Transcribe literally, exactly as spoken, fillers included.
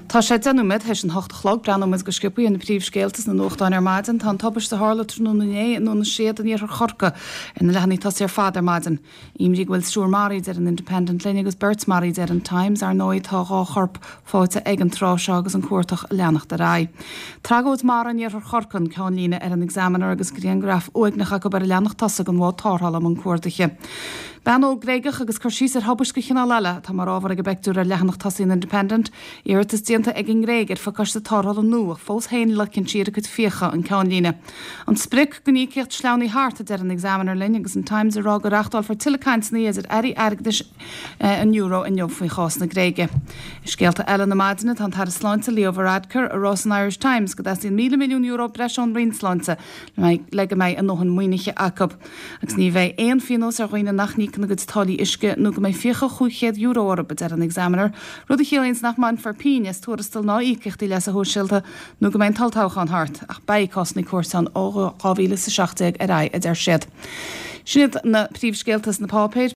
Tá sé denúmid heis an hochtlog brenn is go skipú in de príomhscéaltas na nóchtáin ar maidin, tá tabbar de hála trúné nó na siad an ar chorca in lehanní tá sé fádar maidin. Imrí bhfuil stúr marí ar an Independent lenne agus Birds marí ar an Times ar nóid tá gá chorp fáte ag an trá se agus an cuatach leannach de rá. Tragóid mar an ar chorcan ceán lína ar an examinar agus gríon graf óignacha go bar leannach tasa an bhá tárhall am an cuairdache. Ben ó gréigech agus chusís ar habbaisce chinna leile tá mar ábhar a beicú a leannach tasín Independent ar is dianta ag an gréig ar facaiste tárhall an nu fós héin le cin siad go fiocha an ceán lína. An spric go ní cecht sleánaí háta ar an examinar linn agus an Times ará go reachtáil for tilecaint níos ar airí airgdis an euro in jobh faoi chás na gréige. Is céalta eile na maidine tan tar sláinte Leo Varadkar a Ross an Irish Times go dasí mí milliún euro breisiún rinsláinte le go méid an nóhan muoiniche acab. Agus ní bheith éon finos ar roioine nachní na go talí isce nó go méid fiocha chuúchéad euro orbe ar an examinar, rud a chéalains nach man farpín is tuarastal ná ícecht í leis a hóisiilta nó go méid taltácha an hart ach baicásnaí cuasan ó áhíle sa seachtag a rá a d siad. Siad na príomhscéaltas na pápéid